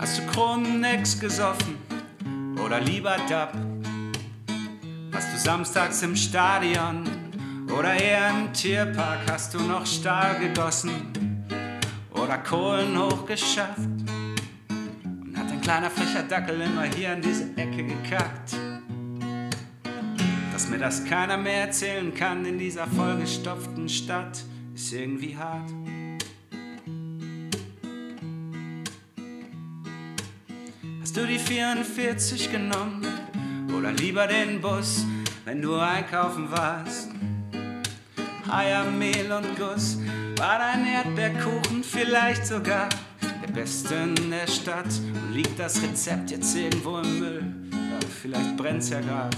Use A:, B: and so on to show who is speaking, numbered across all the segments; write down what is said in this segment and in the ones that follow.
A: Hast du Kronex gesoffen oder lieber Dab? Warst du samstags im Stadion oder eher im Tierpark? Hast du noch Stahl gegossen oder Kohlen hochgeschafft? Und hat ein kleiner frecher Dackel immer hier an diese Ecke gekackt? Dass mir das keiner mehr erzählen kann in dieser vollgestopften Stadt, ist irgendwie hart. Hast du die 44 genommen oder lieber den Bus, wenn du einkaufen warst? Eier, Mehl und Guss, war dein Erdbeerkuchen vielleicht sogar der beste in der Stadt? Und liegt das Rezept jetzt irgendwo im Müll? Ja, vielleicht brennt's ja grad.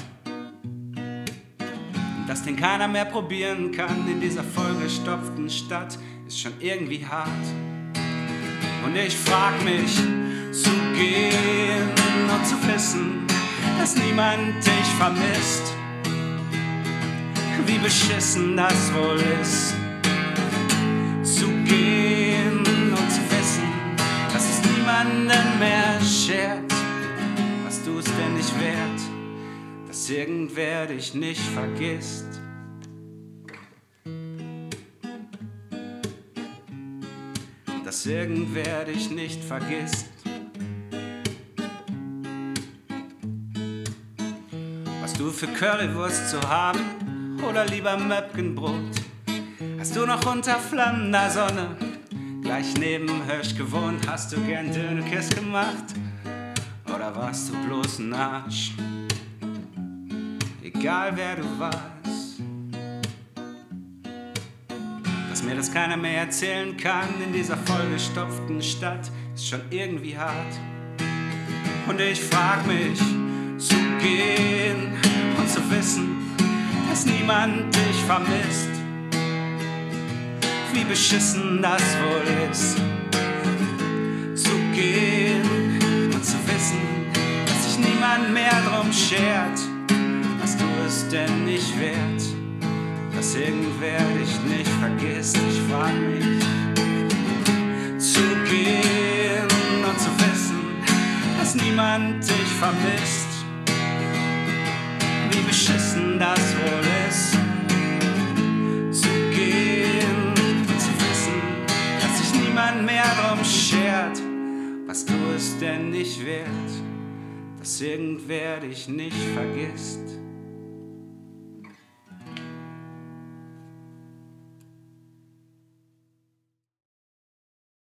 A: Dass den keiner mehr probieren kann in dieser vollgestopften Stadt, ist schon irgendwie hart. Und ich frag mich, zu gehen und zu wissen, dass niemand dich vermisst. Wie beschissen das wohl ist, zu gehen und zu wissen, dass es niemanden mehr schert, was du es denn nicht wert, dass irgendwer dich nicht vergisst. Dass irgendwer dich nicht vergisst. Was du für Currywurst zu haben oder lieber Möpkenbrot? Hast du noch unter flammender Sonne gleich neben Hirsch gewohnt? Hast du gern Dönekes gemacht oder warst du bloß ein Arsch? Egal wer du warst, dass mir das keiner mehr erzählen kann in dieser vollgestopften Stadt, ist schon irgendwie hart. Und ich frag mich, zu gehen und zu wissen, dass niemand dich vermisst. Wie beschissen das wohl ist, zu gehen und zu wissen, dass sich niemand mehr drum schert, was du es denn nicht wert, dass irgendwer dich nicht vergisst. Ich frag mich, zu gehen und zu wissen, dass niemand dich vermisst. Wie beschissen das wohl ist, zu gehen und zu wissen, dass sich niemand mehr drum schert, was du es denn nicht wert, dass irgendwer dich nicht vergisst.